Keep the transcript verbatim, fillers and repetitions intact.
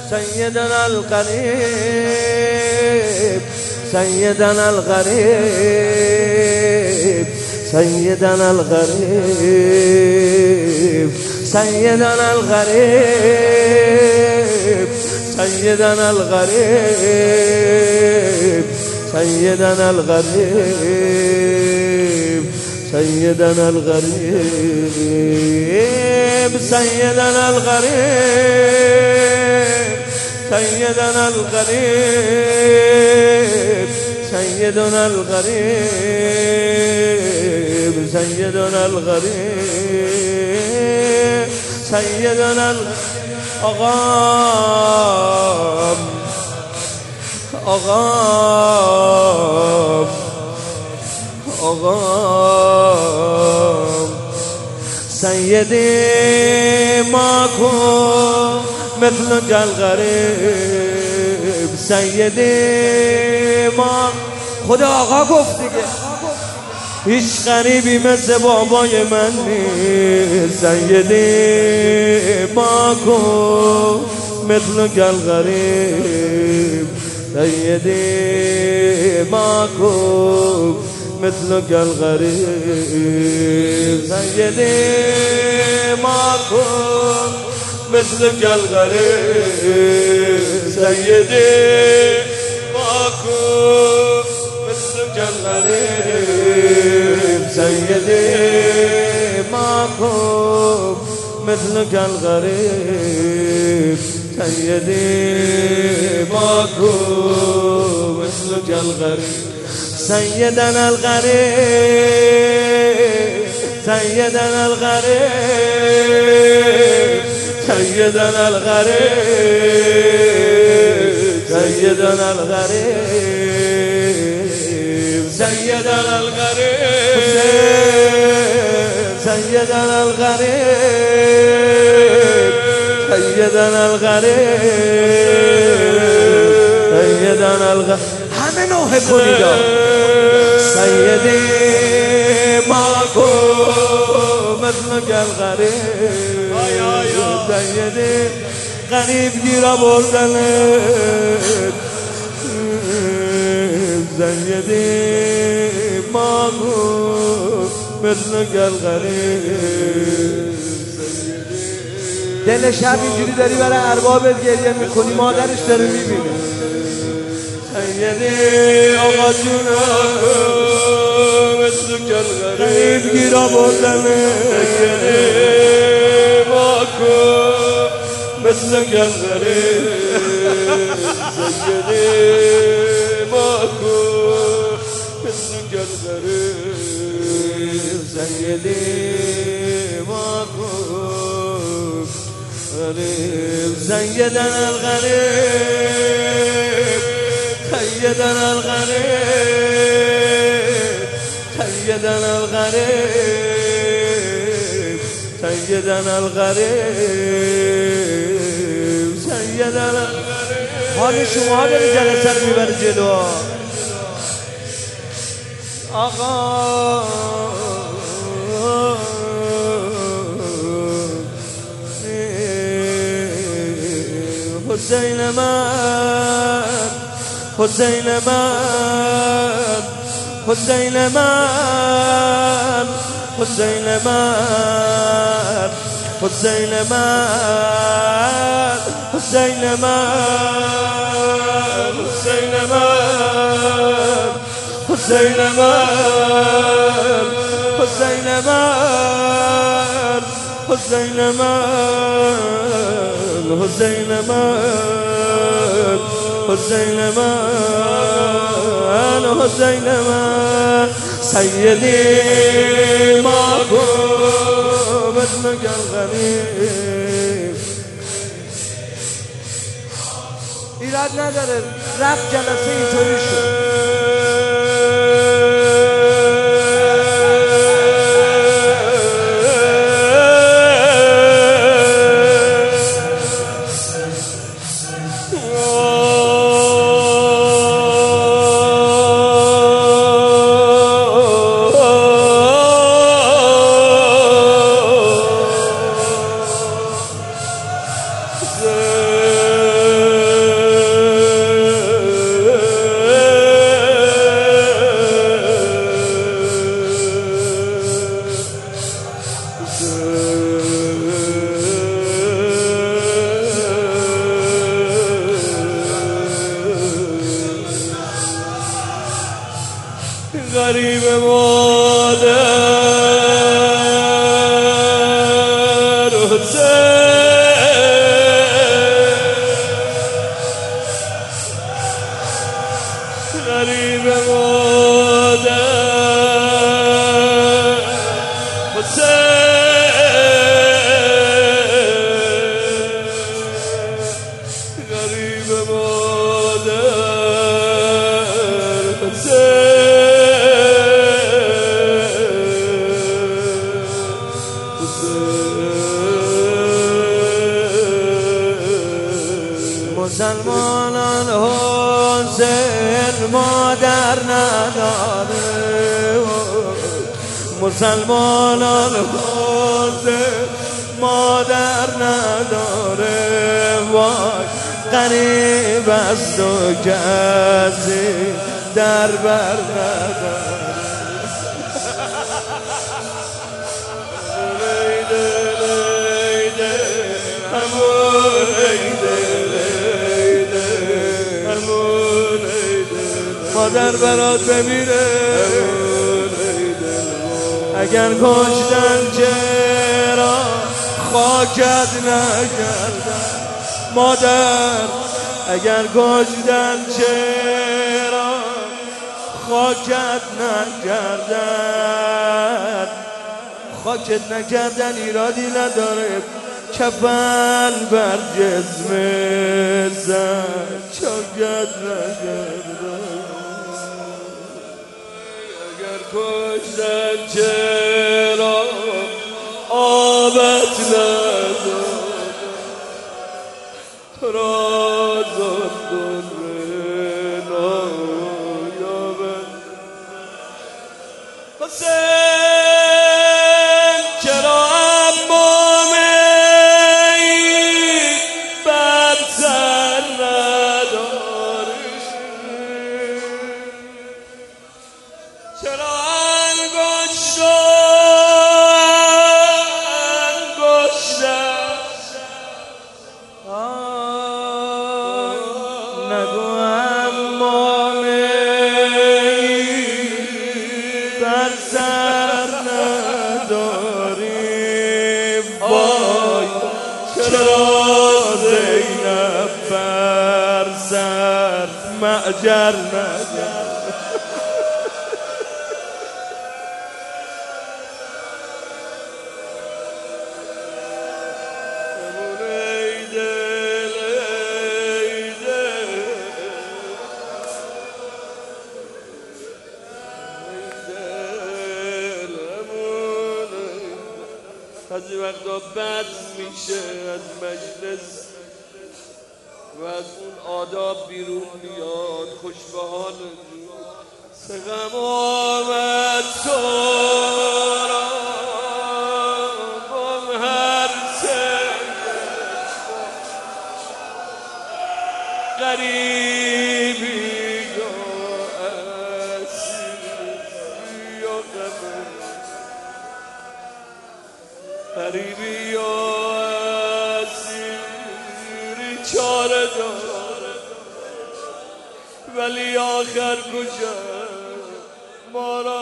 سيدنا الغريب سيدنا الغريب سيدنا الغريب سيدنا الغريب سيدنا الغريب سيدنا الغريب سيدنا الغريب سيدنا الغريب سيدنا الغريب سيدنا الغريب سيدنا الغريب سيدنا الأغام أغام أغام سيدي ماكو مثلك الغريب سيدي ما خدا آقا گفت دیگه هیچ غریبی مثل بابای من نیست سیدی ماکو مثلك الغريب سيدي ماكو مثلك الغريب سيدي ماكو مثلك الغريب سيدي ماكو مثلك الغريب سيدي ماكو مثلك الغريب سيدي ماكو مثلك الغريب سيدنا الغريب سيدنا الغريب سيدنا الغريب سيدنا الغريب سيدنا الغريب سيدنا الغريب سيدنا الغريب سيدنا الغريب همه نوح کنید سيدي ماكو مثلك الغريب سيدي غریب گیرا بردنت سيدي ماكو مثلك الغريب دل شب اینجوری داری برای اربابت گریه میکنی مادرش داره میبینه سیدی آقا جونم مثلك الغریب گیرا بردنه سیدی ماکو مثلك الغریب سیدی ماکو مثلك الغریب سیدی ماکو غریب سيدنا الغريب سيدنا الغريب سيدنا الغريب سيدنا الغريب سيدنا الغريب حال شما داری جلسه رو میبره جلو آقا حسین من حسین من حسین من حسین من حسین من حسین من حسین من حسین من حسین من حسین من حسین من حسین من حسین من سیدی ماکو مثلك الغریب ایراد نداره رفت جلسه اینطوری شد غریب مادر غریب مسلمانان حسین مادر نداره مسلمانان حسین مادر نداره وای غریب است و کسی در بر نداره مادر برات بمیره اگر کشتن چرا خاکت نکردن مادر اگر کشتن چرا خاکت نکردن خاکت نکردن ایرادی نداره کفن بر جسم زن چاکت نکردن اگر کشتن چرا آبت نداد تو را زندان نایابد حسین چرا امامه بر سر نداری چرا انگشت و انگشتم نگو امامه بر سر نداری وای چرا زینب بر سر معجر نداری از این وقتا بد میشه از مجلس و از اون آداب بیرون میاد خوش به حال سقم آمد تو را بم هر سنگ غریبی یا اسیری یا غمه غریبی یا اسیری چاره داره ولی آخر کجا ما را